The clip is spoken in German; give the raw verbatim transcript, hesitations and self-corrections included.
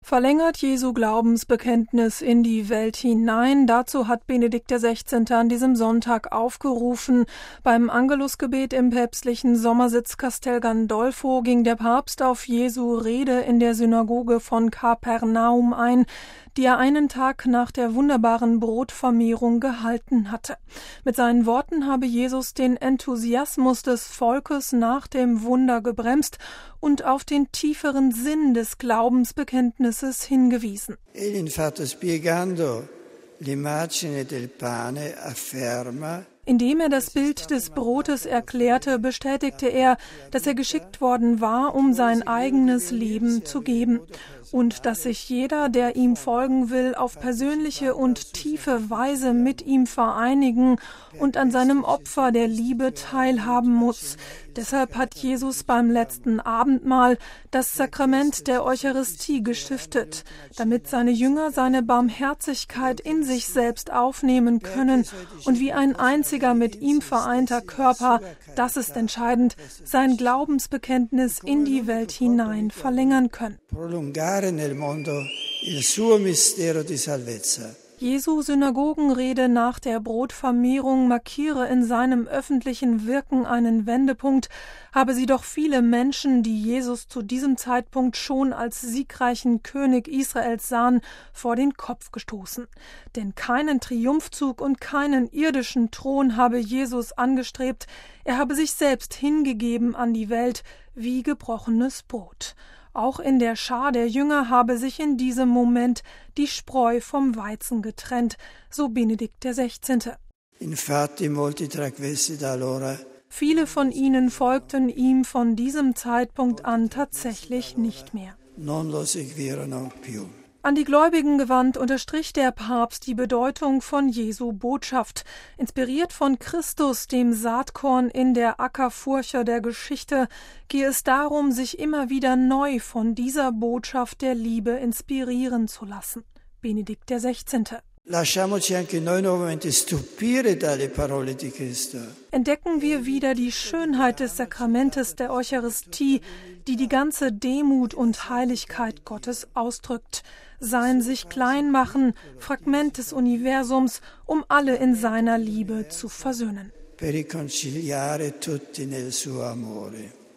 Verlängert Jesu Glaubensbekenntnis in die Welt hinein. Dazu hat Benedikt der Sechzehnte an diesem Sonntag aufgerufen. Beim Angelusgebet im päpstlichen Sommersitz Castel Gandolfo ging der Papst auf Jesu Rede in der Synagoge von Kapernaum ein, die er einen Tag nach der wunderbaren Brotvermehrung gehalten hatte. Mit seinen Worten habe Jesus den Enthusiasmus des Volkes nach dem Wunder gebremst und auf den tieferen Sinn des Glaubensbekenntnisses hingewiesen. Egli infatti spiegando l'immagine del pane afferma: Indem er das Bild des Brotes erklärte, bestätigte er, dass er geschickt worden war, um sein eigenes Leben zu geben und dass sich jeder, der ihm folgen will, auf persönliche und tiefe Weise mit ihm vereinigen und an seinem Opfer der Liebe teilhaben muss. Deshalb hat Jesus beim letzten Abendmahl das Sakrament der Eucharistie gestiftet, damit seine Jünger seine Barmherzigkeit in sich selbst aufnehmen können und wie ein einziger mit ihm vereinter Körper, das ist entscheidend, sein Glaubensbekenntnis in die Welt hinein verlängern können. Prolungare nel mondo il suo mistero di salvezza. Jesu Synagogenrede nach der Brotvermehrung markiere in seinem öffentlichen Wirken einen Wendepunkt, habe sie doch viele Menschen, die Jesus zu diesem Zeitpunkt schon als siegreichen König Israels sahen, vor den Kopf gestoßen. Denn keinen Triumphzug und keinen irdischen Thron habe Jesus angestrebt, er habe sich selbst hingegeben an die Welt wie gebrochenes Brot. Auch in der Schar der Jünger habe sich in diesem Moment die Spreu vom Weizen getrennt, so Benedikt der Sechzehnte. Infatti molti tra questi da allora Viele von ihnen folgten ihm von diesem Zeitpunkt an tatsächlich nicht mehr. non lo seguirono più. An die Gläubigen gewandt unterstrich der Papst die Bedeutung von Jesu Botschaft. Inspiriert von Christus, dem Saatkorn in der Ackerfurche der Geschichte, gehe es darum, sich immer wieder neu von dieser Botschaft der Liebe inspirieren zu lassen. Benedikt der Sechzehnte. Lasciamoci anche noi nuovamente stupire dalle parole di Cristo. Entdecken wir wieder die Schönheit des Sakramentes der Eucharistie, die die ganze Demut und Heiligkeit Gottes ausdrückt. Sein sich klein machen, Fragment des Universums, um alle in seiner Liebe zu versöhnen. Per riconciliare tutti nel suo amore.